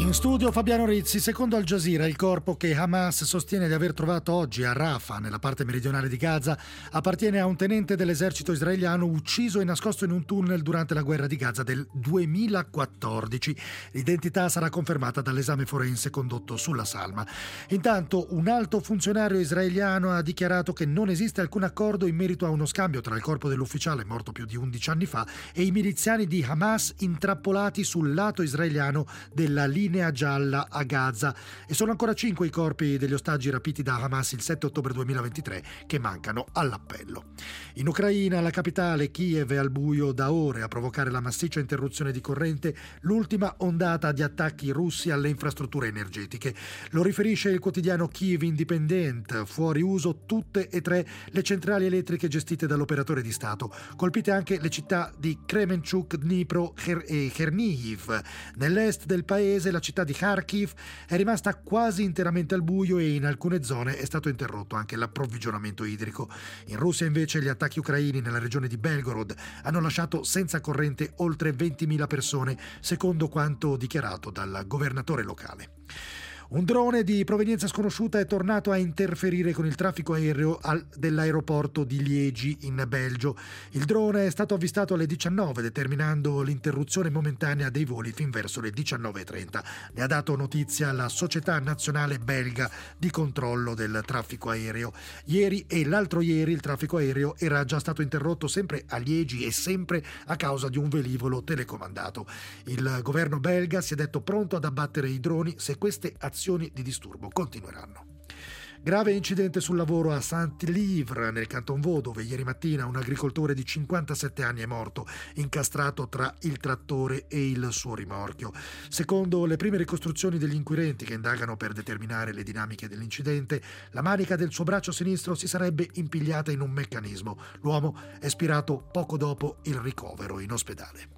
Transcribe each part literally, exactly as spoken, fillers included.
In studio Fabiano Rizzi. Secondo Al Jazeera, il corpo che Hamas sostiene di aver trovato oggi a Rafah, nella parte meridionale di Gaza, appartiene a un tenente dell'esercito israeliano ucciso e nascosto in un tunnel durante la guerra di Gaza del duemilaquattordici. L'identità sarà confermata dall'esame forense condotto sulla salma. Intanto, un alto funzionario israeliano ha dichiarato che non esiste alcun accordo in merito a uno scambio tra il corpo dell'ufficiale morto più di undici anni fa e i miliziani di Hamas intrappolati sul lato israeliano della linea gialla a Gaza, e sono ancora cinque i corpi degli ostaggi rapiti da Hamas il sette ottobre duemilaventitré che mancano all'appello. In Ucraina, la capitale Kiev è al buio da ore a provocare la massiccia interruzione di corrente, l'ultima ondata di attacchi russi alle infrastrutture energetiche. Lo riferisce il quotidiano Kiev Independent. Fuori uso tutte e tre le centrali elettriche gestite dall'operatore di Stato. Colpite anche le città di Kremenchuk, Dnipro e Chernihiv. Nell'est del paese la città di Kharkiv è rimasta quasi interamente al buio e in alcune zone è stato interrotto anche l'approvvigionamento idrico. In Russia invece gli attacchi ucraini nella regione di Belgorod hanno lasciato senza corrente oltre ventimila persone, secondo quanto dichiarato dal governatore locale. Un drone di provenienza sconosciuta è tornato a interferire con il traffico aereo al, dell'aeroporto di Liegi in Belgio. Il drone è stato avvistato alle diciannove, determinando l'interruzione momentanea dei voli fin verso le diciannove e trenta. Ne ha dato notizia la Società Nazionale Belga di Controllo del Traffico Aereo. Ieri e l'altro ieri il traffico aereo era già stato interrotto sempre a Liegi e sempre a causa di un velivolo telecomandato. Il governo belga si è detto pronto ad abbattere i droni se queste azioni di disturbo continueranno. Grave incidente sul lavoro a Saint-Livre, nel Canton Vaud, dove ieri mattina un agricoltore di cinquantasette anni è morto, incastrato tra il trattore e il suo rimorchio. Secondo le prime ricostruzioni degli inquirenti che indagano per determinare le dinamiche dell'incidente, la manica del suo braccio sinistro si sarebbe impigliata in un meccanismo. L'uomo è spirato poco dopo il ricovero in ospedale.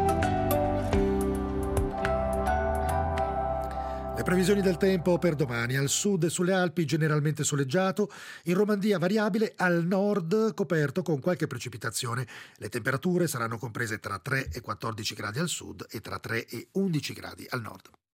Le previsioni del tempo per domani: al sud e sulle Alpi generalmente soleggiato, in Romandia variabile, al nord coperto con qualche precipitazione. Le temperature saranno comprese tra tre e quattordici gradi al sud e tra tre e undici gradi al nord.